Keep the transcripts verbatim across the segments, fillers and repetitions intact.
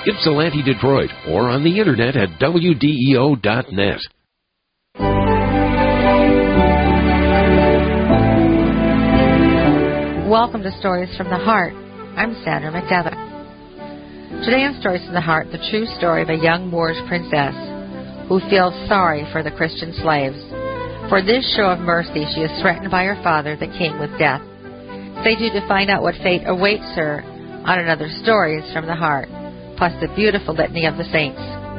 Ypsilanti, Detroit, or on the internet at W D E O dot net. Welcome to Stories from the Heart. I'm Sandra McDevitt. Today on Stories from the Heart, the true story of a young Moorish princess who feels sorry for the Christian slaves. For this show of mercy, she is threatened by her father, the king, with death. Stay tuned to find out what fate awaits her on another Stories from the Heart, plus the beautiful litany of the saints.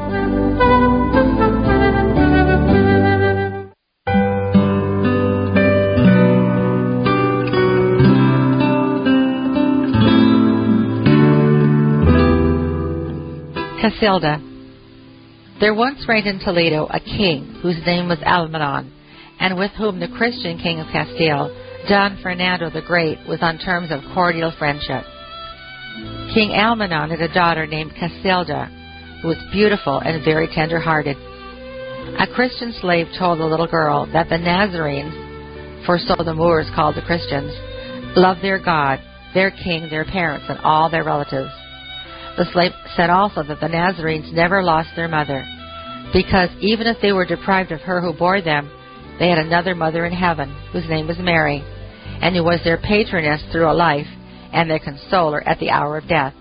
Casilda. There once reigned in Toledo a king whose name was Almanon, and with whom the Christian king of Castile, Don Fernando the Great, was on terms of cordial friendship. King Almanon had a daughter named Casilda, who was beautiful and very tender-hearted. A Christian slave told the little girl that the Nazarenes, for so the Moors called the Christians, loved their God, their king, their parents, and all their relatives. The slave said also that the Nazarenes never lost their mother, because even if they were deprived of her who bore them, they had another mother in heaven, whose name was Mary, and who was their patroness through a life, and their consoler at the hour of death.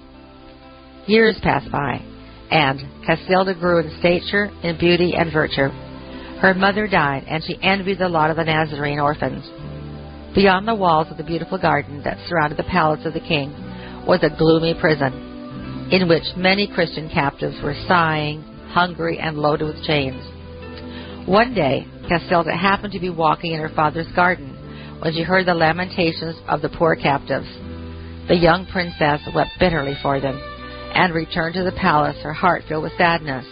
Years passed by, and Casilda grew in stature, in beauty, and virtue. Her mother died, and she envied the lot of the Nazarene orphans. Beyond the walls of the beautiful garden that surrounded the palace of the king was a gloomy prison, in which many Christian captives were sighing, hungry, and loaded with chains. One day, Casilda happened to be walking in her father's garden when she heard the lamentations of the poor captives. The young princess wept bitterly for them, and returned to the palace, her heart filled with sadness.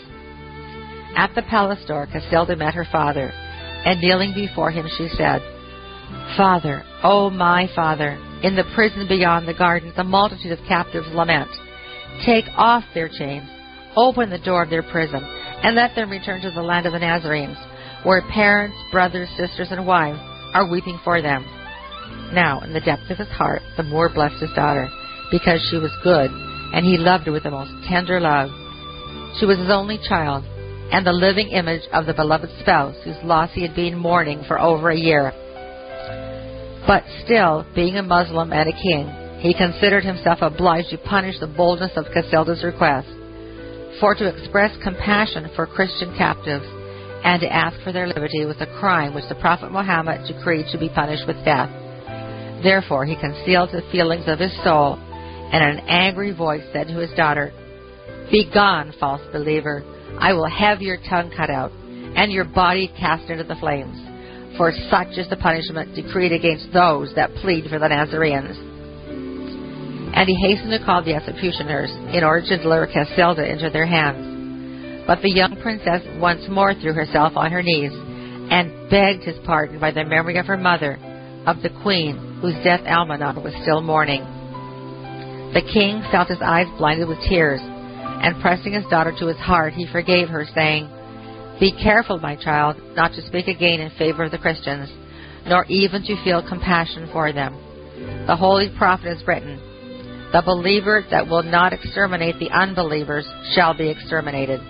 At the palace door, Casilda met her father, and kneeling before him, she said, "Father, oh my father, in the prison beyond the gardens, a multitude of captives lament. Take off their chains, open the door of their prison, and let them return to the land of the Nazarenes, where parents, brothers, sisters, and wives are weeping for them." Now, in the depths of his heart, the Moor blessed his daughter, because she was good, and he loved her with the most tender love. She was his only child, and the living image of the beloved spouse, whose loss he had been mourning for over a year. But still, being a Muslim and a king, he considered himself obliged to punish the boldness of Casilda's request, for to express compassion for Christian captives and to ask for their liberty was a crime which the Prophet Muhammad decreed should be punished with death. Therefore he concealed the feelings of his soul, and in an angry voice said to his daughter, "Begone, false believer! I will have your tongue cut out, and your body cast into the flames, for such is the punishment decreed against those that plead for the Nazarenes." And he hastened to call the executioners in order to deliver Casilda into their hands. But the young princess once more threw herself on her knees and begged his pardon by the memory of her mother, of the queen, whose death Almanon was still mourning. The king felt his eyes blinded with tears, and pressing his daughter to his heart, he forgave her, saying, "Be careful, my child, not to speak again in favor of the Christians, nor even to feel compassion for them. The Holy Prophet has written, 'The believer that will not exterminate the unbelievers shall be exterminated.'"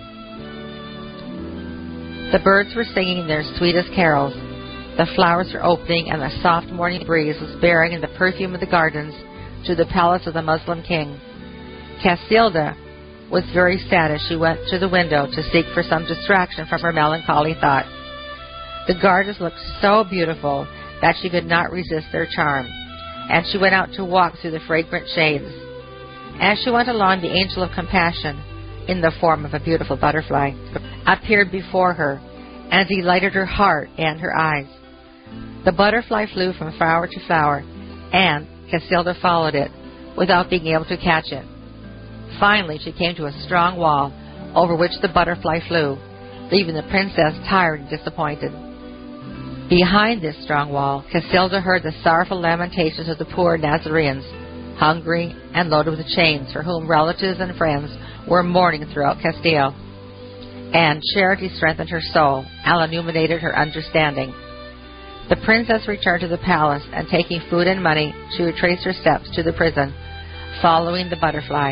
The birds were singing their sweetest carols, the flowers were opening, and the soft morning breeze was bearing in the perfume of the gardens to the palace of the Muslim king. Casilda was very sad as she went to the window to seek for some distraction from her melancholy thought. The gardens looked so beautiful that she could not resist their charm, and she went out to walk through the fragrant shades. As she went along, the angel of compassion, in the form of a beautiful butterfly, appeared before her, and delighted her heart and her eyes. The butterfly flew from flower to flower, and Casilda followed it, without being able to catch it. Finally, she came to a strong wall, over which the butterfly flew, leaving the princess tired and disappointed. Behind this strong wall, Casilda heard the sorrowful lamentations of the poor Nazarenes, hungry and loaded with chains, for whom relatives and friends were mourning throughout Castile. And charity strengthened her soul and illuminated her understanding. The princess returned to the palace, and taking food and money, she retraced her steps to the prison, following the butterfly.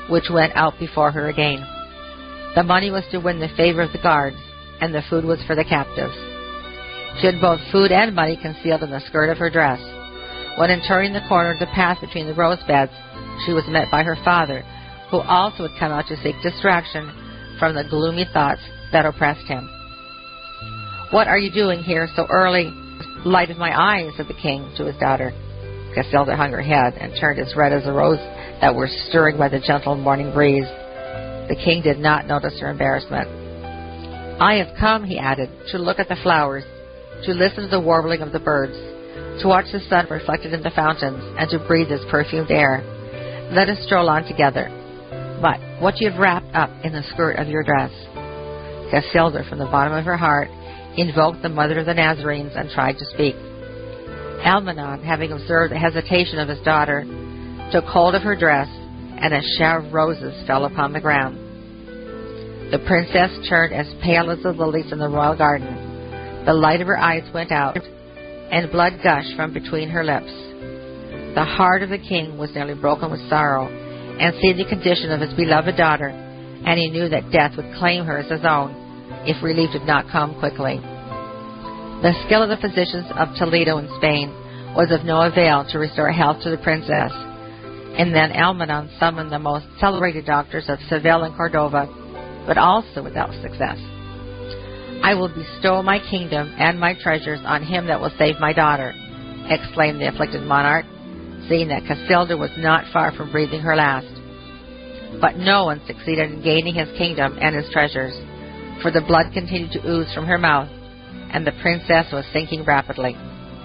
which went out before her again. The money was to win the favor of the guards, and the food was for the captives. She had both food and money concealed in the skirt of her dress. When in turning the corner of the path between the rose beds, she was met by her father, who also had come out to seek distraction from the gloomy thoughts that oppressed him. "What are you doing here so early? Light of my eyes," said the king to his daughter. Casilda hung her head and turned as red as a rose that were stirring by the gentle morning breeze. The king did not notice her embarrassment. "I have come," he added, "to look at the flowers, to listen to the warbling of the birds, to watch the sun reflected in the fountains, and to breathe this perfumed air. Let us stroll on together. But what you have wrapped up in the skirt of your dress?" Casilda, from the bottom of her heart, invoked the mother of the Nazarenes and tried to speak. Almanon, having observed the hesitation of his daughter, took hold of her dress, and a shower of roses fell upon the ground. The princess turned as pale as the lilies in the royal garden. The light of her eyes went out, and blood gushed from between her lips. The heart of the king was nearly broken with sorrow, and seeing the condition of his beloved daughter, and he knew that death would claim her as his own if relief did not come quickly. The skill of the physicians of Toledo in Spain was of no avail to restore health to the princess, and then Almanon summoned the most celebrated doctors of Seville and Cordova, but also without success. "I will bestow my kingdom and my treasures on him that will save my daughter," exclaimed the afflicted monarch, seeing that Casilda was not far from breathing her last. But no one succeeded in gaining his kingdom and his treasures, for the blood continued to ooze from her mouth, and the princess was sinking rapidly.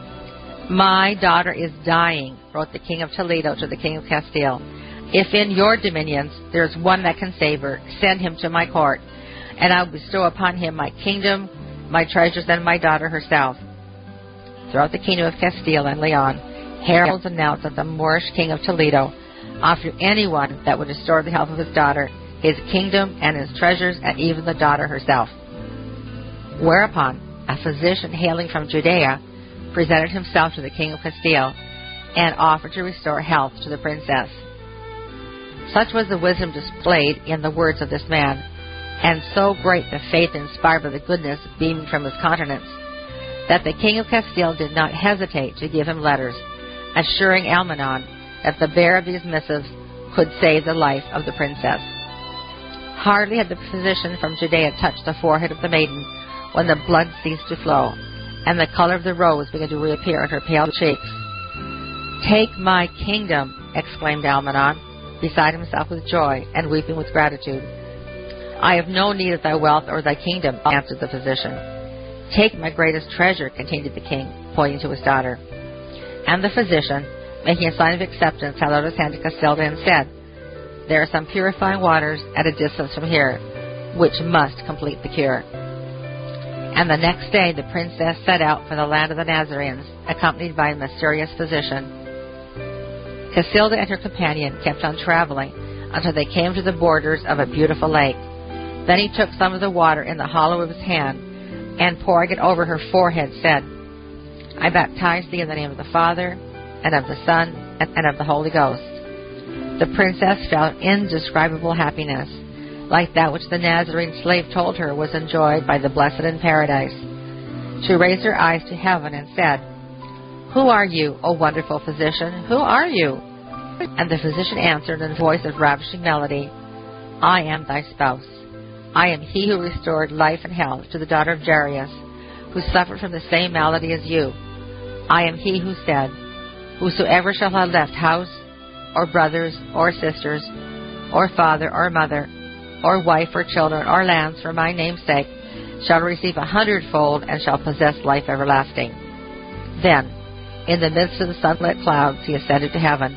"My daughter is dying," wrote the king of Toledo to the king of Castile. "If in your dominions there is one that can save her, send him to my court, and I will bestow upon him my kingdom, my treasures, and my daughter herself." Throughout the kingdom of Castile and Leon, heralds announced that the Moorish king of Toledo offered anyone that would restore the health of his daughter, his kingdom and his treasures, and even the daughter herself. Whereupon a physician hailing from Judea presented himself to the king of Castile and offered to restore health to the princess. Such was the wisdom displayed in the words of this man, and so great the faith inspired by the goodness beaming from his countenance, that the king of Castile did not hesitate to give him letters, assuring Almanon that the bearer of these missives could save the life of the princess. Hardly had the physician from Judea touched the forehead of the maiden when the blood ceased to flow, and the color of the rose began to reappear on her pale cheeks. "Take my kingdom," exclaimed Almanon, beside himself with joy and weeping with gratitude. "I have no need of thy wealth or thy kingdom," answered the physician. "Take my greatest treasure," continued the king, pointing to his daughter. And the physician, making a sign of acceptance, held out his hand to Casilda and said, "There are some purifying waters at a distance from here, which must complete the cure." And the next day the princess set out for the land of the Nazarenes, accompanied by a mysterious physician. Casilda and her companion kept on traveling until they came to the borders of a beautiful lake. Then he took some of the water in the hollow of his hand, and pouring it over her forehead, said, "I baptize thee in the name of the Father, and of the Son, and of the Holy Ghost." The princess felt indescribable happiness, like that which the Nazarene slave told her was enjoyed by the blessed in paradise. She raised her eyes to heaven and said, "Who are you, O wonderful physician? Who are you?" And the physician answered in a voice of ravishing melody, "I am thy spouse. I am he who restored life and health to the daughter of Jairus, who suffered from the same malady as you. I am he who said, 'Whosoever shall have left house, or brothers, or sisters, or father, or mother, or wife, or children, or lands for my name's sake, shall receive a hundredfold and shall possess life everlasting.'" Then, in the midst of the sunlit clouds, he ascended to heaven.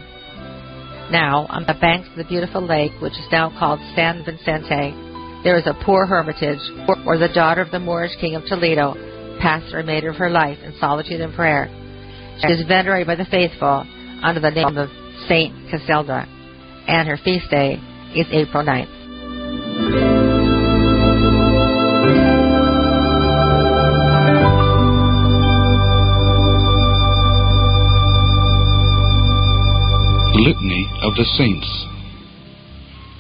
Now, on the banks of the beautiful lake, which is now called San Vicente, there is a poor hermitage, where the daughter of the Moorish king of Toledo passed the remainder of her life in solitude and prayer. She is venerated by the faithful under the name of Saint Casilda, and her feast day is April ninth. Litany of the Saints.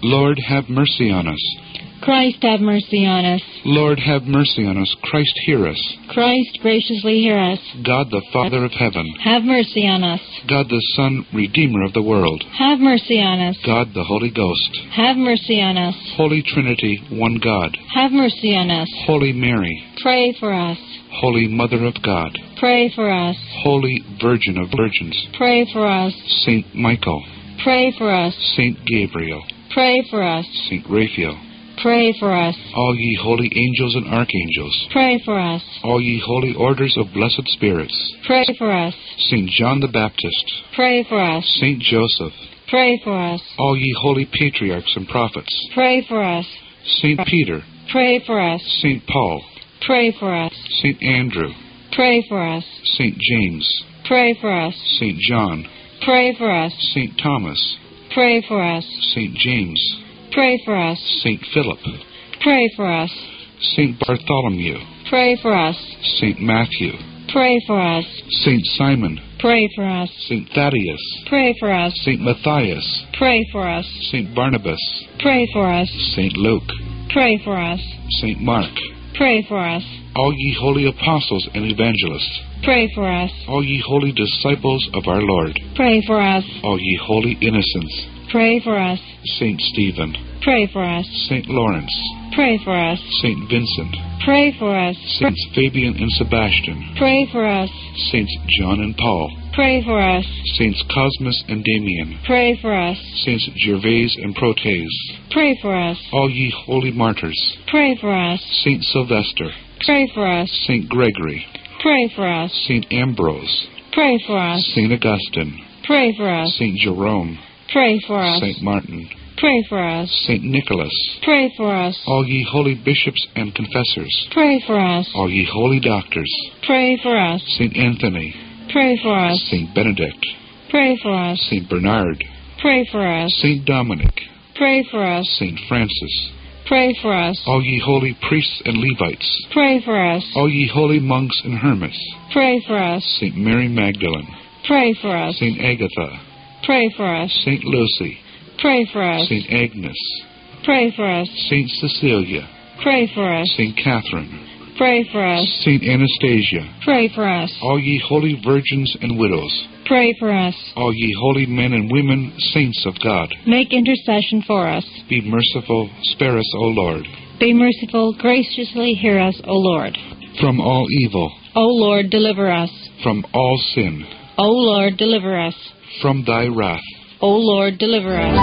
Lord, have mercy on us. Christ, have mercy on us. Lord, have mercy on us. Christ, hear us. Christ, graciously hear us. God, the Father of heaven. Have mercy on us. God, the Son, Redeemer of the world. Have mercy on us. God, the Holy Ghost. Have mercy on us. Holy Trinity, one God. Have mercy on us. Holy Mary. Pray for us. Holy Mother of God. Pray for us. Holy Virgin of Virgins. Pray for us. Saint Michael. Pray for us. Saint Gabriel. Pray for us. Saint Raphael. Pray for us. All ye holy angels and archangels. Pray for us. All ye holy orders of blessed spirits. Pray for us. Saint John the Baptist. Pray for us. Saint Joseph. Pray for us. All ye holy patriarchs and prophets. Pray for us. Saint Peter. Pray for us. Saint Paul. Pray for us. Saint Andrew. Pray for us. Saint James. Pray for us. Saint John. Pray for us. Saint Thomas. Pray for us. Saint James. Pray for us. Saint Philip. Pray for us. Saint Bartholomew. Pray for us. Saint Matthew. Pray for us. Saint Simon. Pray for us. Saint Thaddeus. Pray for us. Saint Matthias. Pray for us. Saint Barnabas. Pray for us. Saint Luke. Pray for us. Saint Mark. Pray for us. All ye holy apostles and evangelists. Pray for us. All ye holy disciples of our Lord. Pray for us. All ye holy innocents. Pray for us. Saint Stephen. Pray for us. Saint Lawrence. Pray for us. Saint Vincent. Pray for us. Saints Fabian and Sebastian. Pray for us. Saints John and Paul. Pray for us. Saints Cosmas and Damian. Pray for us. Saints Gervase and Protes. Pray for us. All ye holy martyrs. Pray for us. Saint Sylvester. Pray for us. Saint Gregory. Pray for us. Saint Ambrose. Pray for us. Saint Augustine. Pray for us. Saint Jerome. Pray for us. Saint Martin. Pray for us. Saint Nicholas. Pray for us. All ye holy bishops and confessors. Pray for us. All ye holy doctors. Pray for us. Saint Anthony. Pray for us. Saint Benedict. Pray for us. Saint Bernard. Pray for us. Saint Dominic. Pray for us. Saint Francis. Pray for us. All ye holy priests and Levites. Pray for us. All ye holy monks and hermits. Pray for us. Saint Mary Magdalene. Pray for us. Saint Agatha. Pray for us. Saint Lucy. Pray for us. Saint Agnes. Pray for us. Saint Cecilia. Pray for us. Saint Catherine. Pray for us. Saint Anastasia. Pray for us. All ye holy virgins and widows. Pray for us. All ye holy men and women, saints of God. Make intercession for us. Be merciful, spare us, O Lord. Be merciful, graciously hear us, O Lord. From all evil. O Lord, deliver us. From all sin. O Lord, deliver us. From thy wrath. O Lord, deliver us.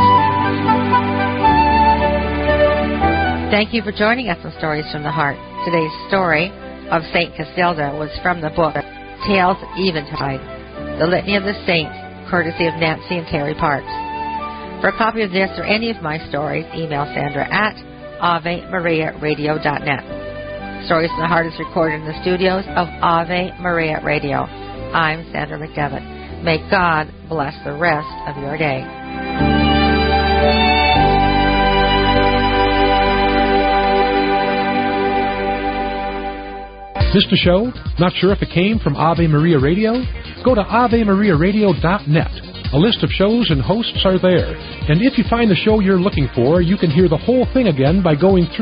Thank you for joining us on Stories from the Heart. Today's story of Saint Castilda was from the book Tales of Eventide, The Litany of the Saints, courtesy of Nancy and Terry Parks. For a copy of this or any of my stories, email Sandra at ave maria radio dot net. Stories from the Heart is recorded in the studios of Ave Maria Radio. I'm Sandra McDevitt. May God bless the rest of your day. Missed a show? Not sure if it came from Ave Maria Radio? Go to ave maria radio dot net. A list of shows and hosts are there. And if you find the show you're looking for, you can hear the whole thing again by going through